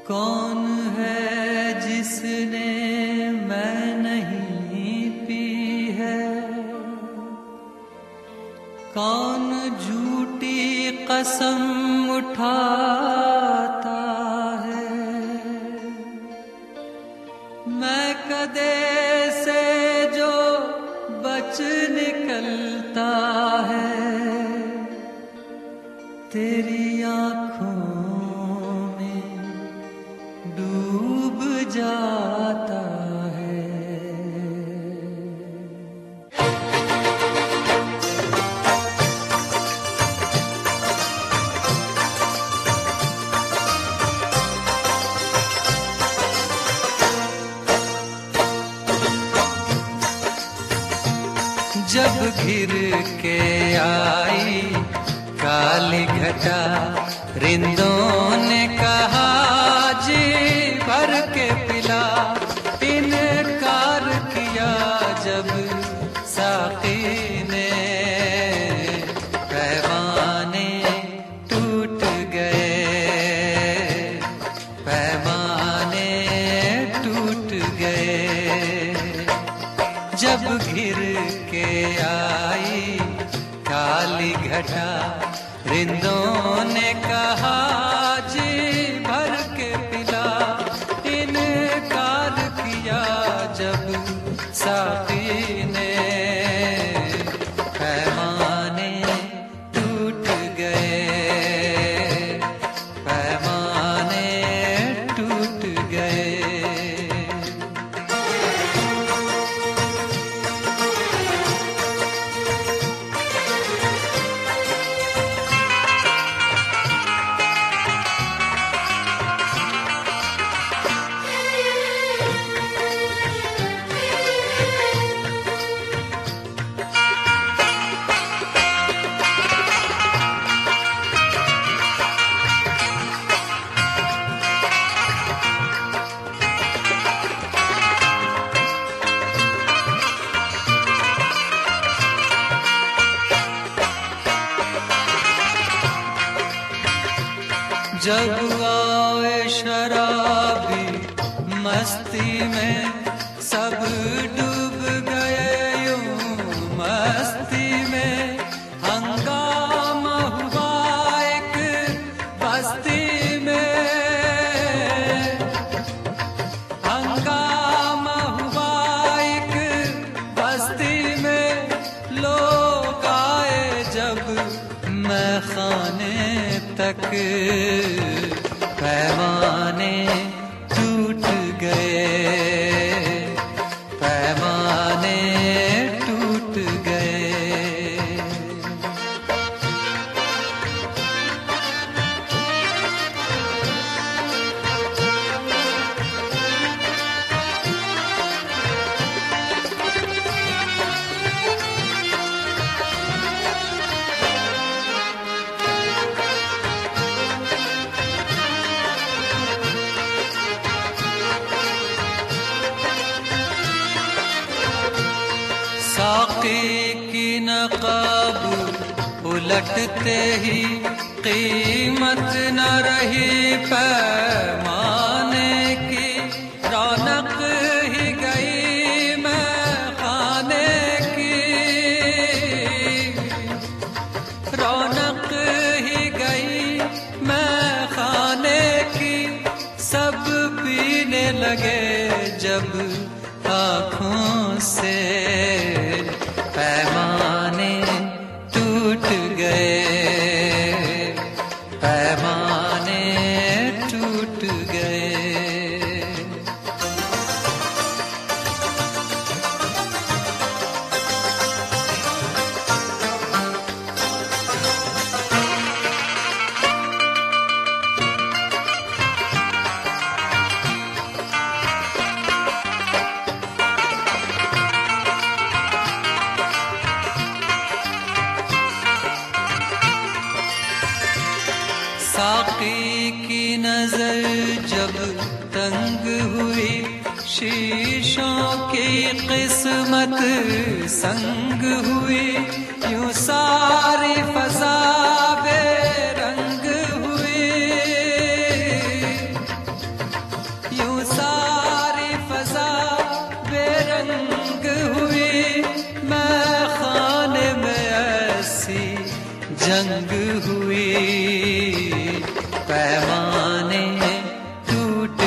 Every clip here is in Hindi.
कौन है जिसने मैं नहीं पी है, कौन झूठी कसम उठाता है। मैं कदे से जो बच निकलता है, तेरी आँखों डूब जाता है। जब घिर के आई काली घटा, रिंदों ने कहा जी भर के पिला। इनकार किया जब साकी ने, पैमाने टूट गए, पैमाने टूट गए। जब घिर के आई काली घटा, रिंदों ने कहा जी भर के पिला। इनकार किया जब साकी ने, पैमाने टूट गए, पैमाने टूट गए। जब आए शराबी मस्ती में, सब डूब गए यूं मस्ती में। हंगामा हुआ एक बस्ती में, हंगामा हुआ एक बस्ती में। लोग आए जब मैं खाने तक, पैमाने टूट गए, पैमाने टूट गए। साकी की नकाब उलटते ही कीमत न रही, पैमाने की रौनक ही गई मैं खाने की, रौनक ही गई मैं खाने की। सब पीने लगे जब आँखों से, पैमाने टूट गए, पैमाने टूट गए। साकी की नजर जब तंग हुई, शीशों की किस्मत संग हुई। यूं सारी फजा बेरंग हुई, पैमाने टूट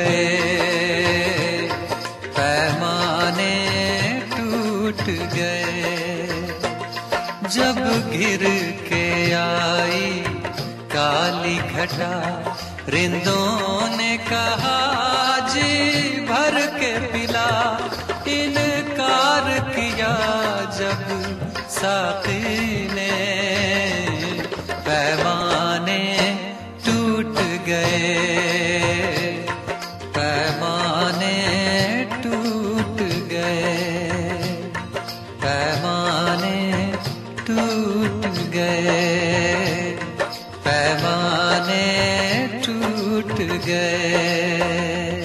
गए, पैमाने टूट गए। जब घिर के आई काली घटा, रिंदों ने कहा जी भर के पिला। इनकार किया जब साकी ने, पैमाने टूट गए, पैमाने टूट गए, पैमाने टूट गए, पैमाने टूट गए।